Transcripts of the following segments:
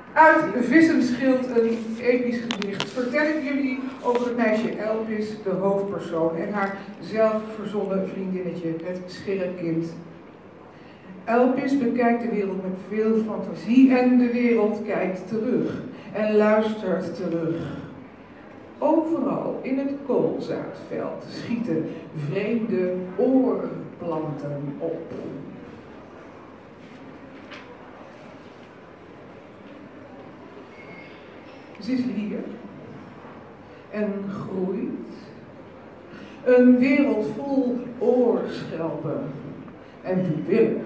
Uit Vissenschild, een episch gedicht, vertel ik jullie over het meisje Elpis, de hoofdpersoon, en haar zelfverzonnen vriendinnetje, het Schirrekind. Elpis bekijkt de wereld met veel fantasie en de wereld kijkt terug en luistert terug. Overal in het koolzaatveld schieten vreemde oorplanten op. Ze is hier en groeit. Een wereld vol oorschelpen en pupillen.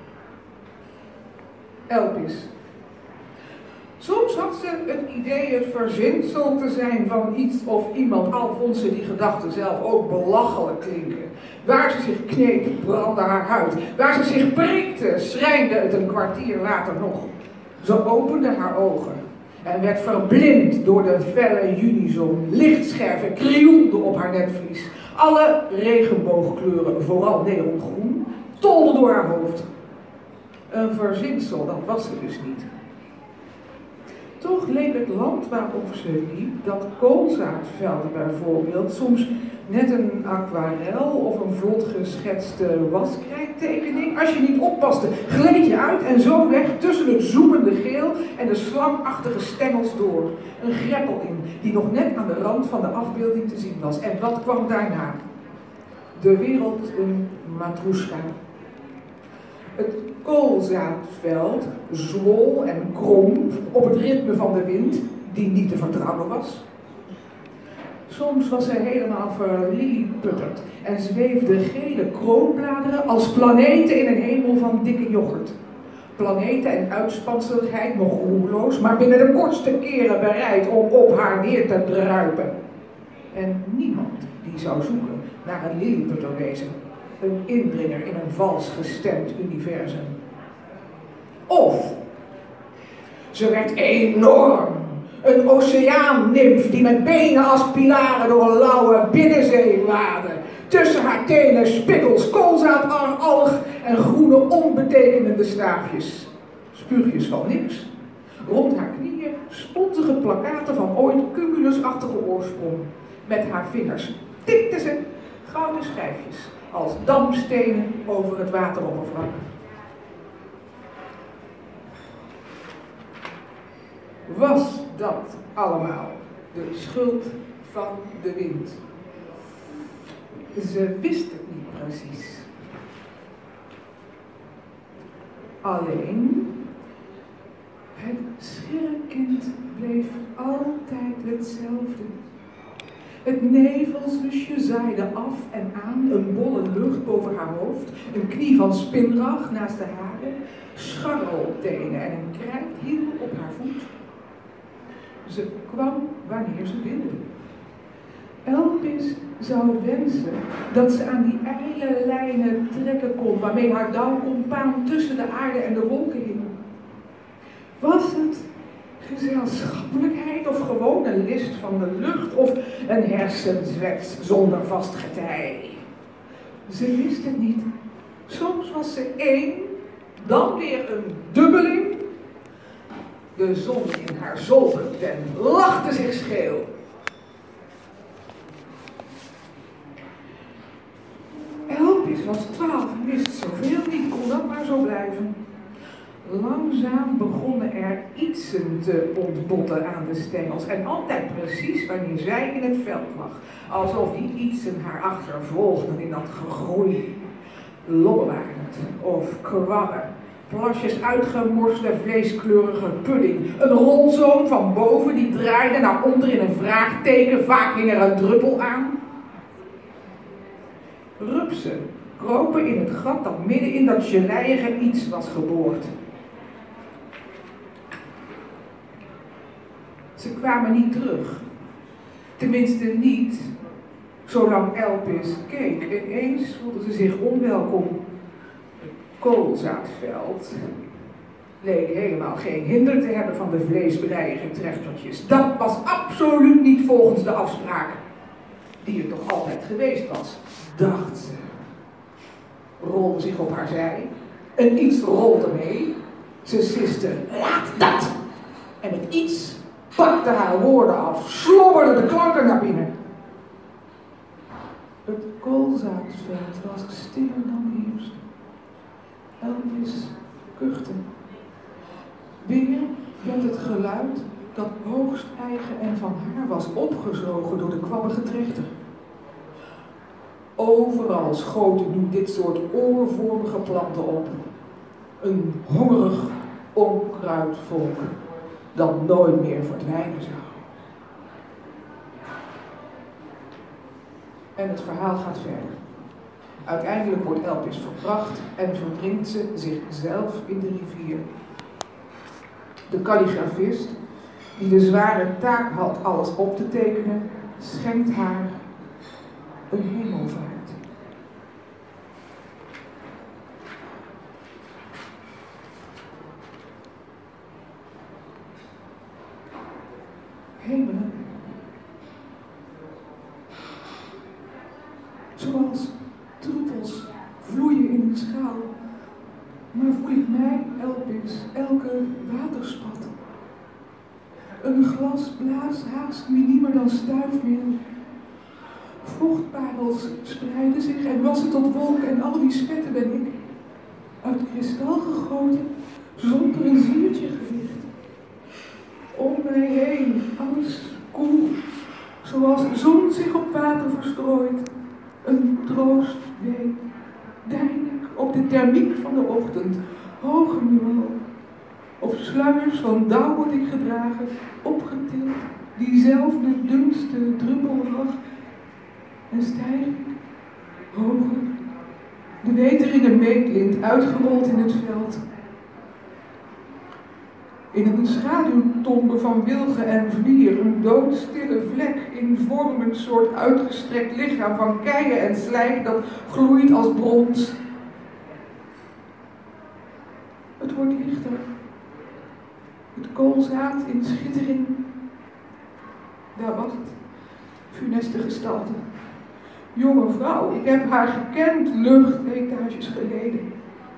Elpis. Soms had ze het idee het verzinsel te zijn van iets of iemand, al vond ze die gedachten zelf ook belachelijk klinken. Waar ze zich kneep, brandde haar huid. Waar ze zich prikte, schrijnde het een kwartier later nog. Ze opende haar ogen en werd verblind door de felle junizon. Lichtscherven krioelden op haar netvlies. Alle regenboogkleuren, vooral neongroen, tolden door haar hoofd. Een verzinsel, dat was ze dus niet. Toch leek het land waarop ze liep, dat koolzaatveld bijvoorbeeld, soms net een aquarel of een vlot geschetste waskrijttekening. Als je niet oppaste, gleed je uit en zo weg tussen het zoemende geel en de slangachtige stengels door. Een greppel in, die nog net aan de rand van de afbeelding te zien was. En wat kwam daarna? De wereld een matroeska. Het koolzaatveld zwol en kromp op het ritme van de wind, die niet te vertrouwen was. Soms was zij helemaal verlilliputterd en zweefden gele kroonbladeren als planeten in een hemel van dikke yoghurt. Planeten en uitspanseligheid nog roerloos, maar binnen de kortste keren bereid om op haar neer te druipen. En niemand die zou zoeken naar een lilliputterwezen. Een indringer in een vals gestemd universum. Of ze werd enorm. Een oceaannimf die met benen als pilaren door een lauwe binnenzee waadde. Tussen haar tenen spikkels, koolzaatalg en groene onbetekenende staafjes. Spuugjes van niks. Rond haar knieën sponzige plakkaten van ooit cumulusachtige oorsprong. Met haar vingers tikte ze gouden schijfjes als dampstenen over het wateroppervlak. Was dat allemaal de schuld van de wind? Ze wist het niet precies. Alleen, het schirrekind bleef altijd hetzelfde. Het nevelslusje zaaide af en aan, een bolle lucht boven haar hoofd, een knie van spinrag naast de haren, scharreltenen en een krijthiel op haar voet. Ze kwam wanneer ze wilde. Elpis zou wensen dat ze aan die ijle lijnen trekken kon, waarmee haar dauwcompaan tussen de aarde en de wolken hing. Was het gezelschappelijkheid of gewoon een list van de lucht of een hersenzwets zonder vast getij? Ze wist het niet. Soms was ze één, dan weer een dubbeling. De zon in haar zoldertent lachte zich scheel. Elpis was 12 en wist zoveel niet, kon dat maar zo blijven. Langzaam begonnen er ietsen te ontbotten aan de stengels en altijd precies wanneer zij in het veld lag. Alsof die ietsen haar achtervolgden in dat gegroei. Lobben waren het, of kwabben. Plasjes uitgemorste vleeskleurige pudding. Een rolzoom van boven die draaide naar onder in een vraagteken. Vaak hing er een druppel aan. Rupsen kropen in het gat dat midden in dat geleiige iets was geboord. Ze kwamen niet terug. Tenminste niet zolang Elpis keek. Ineens voelde ze zich onwelkom. Het koolzaatveld leek helemaal geen hinder te hebben van de vleesbreige trechtertjes. Dat was absoluut niet volgens de afspraak, die er toch altijd geweest was, dacht ze. Rolde zich op haar zij en iets rolde mee. Ze siste, laat dat! En met iets pakte haar woorden af, slobberden de klanken naar binnen. Het koolzaadsveld was stiller dan eerst. Elvis kuchte. Weer werd het geluid dat hoogst eigen en van haar was opgezogen door de kwabbige trechter. Overal schoten nu dit soort oorvormige planten op. Een hongerig onkruidvolk dat nooit meer verdwijnen zou. En het verhaal gaat verder. Uiteindelijk wordt Elpis verkracht en verdrinkt ze zichzelf in de rivier. De kalligrafist, die de zware taak had alles op te tekenen, schenkt haar een hemelvaart. Hemelen. Zoals druppels vloeien in een schaal, maar voel ik mij, Elpis, elke waterspat. Een glas blaast haast minimer dan stuifmeel. Vochtparels spreiden zich en wassen tot wolken en al die spetten ben ik, uit kristal gegoten, zonder een ziertje gewicht. Om mij heen, alles koel, zoals de zon zich op water verstrooit. Een troost weet, deinlijk op de thermiek van de ochtend, hoger nu al. Op sluiers van dauw word ik gedragen, opgetild, die zelf de dunste druppel lag. En stijg ik, hoger, de weteringen meetlint uitgerold in het veld. In een schaduwtombe van wilgen en vlier, een doodstille vlek in vorm een soort uitgestrekt lichaam van keien en slijk dat gloeit als brons. Het wordt lichter. Het koolzaad in schittering. Daar was het, funeste gestalte. Jonge vrouw, ik heb haar gekend, luchtetages geleden.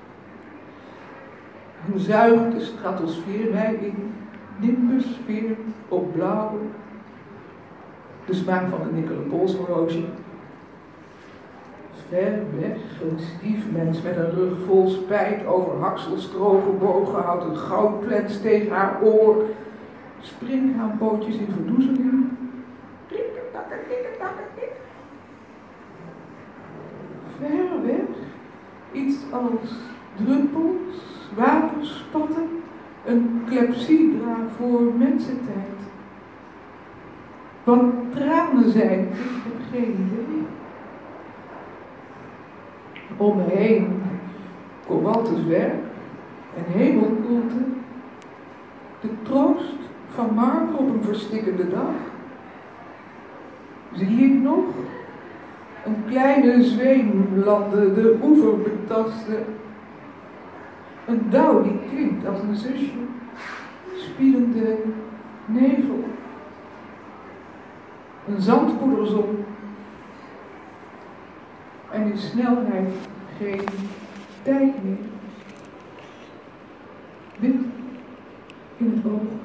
Een zuigt de stratosfeer mij in, nimbusfeer op blauw. De smaak van een nikkelen polshorloge. Ver weg, een stiefmens met een rug vol spijt over hakselstro gebogen houdt een goudplens tegen haar oor. Springhaanpootjes in verdoezeling. Klikketakke, klikketakke, klik. Ver weg, iets als druppels, waterspatten, een klepsydra voor mensentijd. Wat tranen zijn, ik heb geen idee. Om me heen Cobaltus werk en hemelkoelte, de troost van marmer op een verstikkende dag. Zie ik nog een kleine zweem landen, de oever betasten. Een dauw die klinkt als een zusje, spiedende nevel. Een zandpoederzon. En in snelheid geen tijd meer. Wit in het oog.